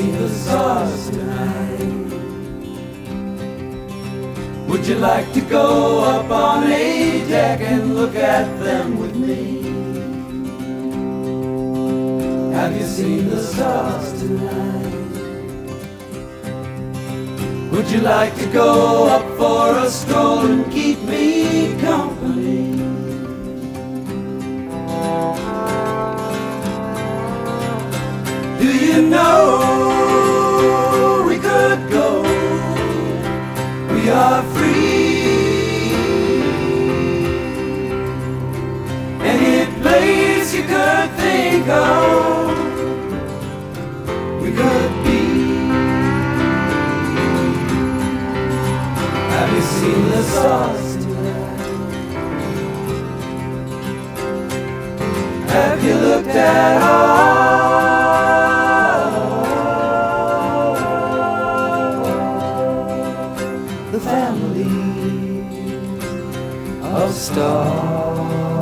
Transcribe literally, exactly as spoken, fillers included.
seen the stars tonight? Would you like to go up on a deck and look at them with me? Have you seen the stars tonight? Would you like to go up for a stroll and keep me company? Do you know we could go? We are free. Any place you could think of, we could be. Have you seen the stars tonight? Have you looked at all the family of stars?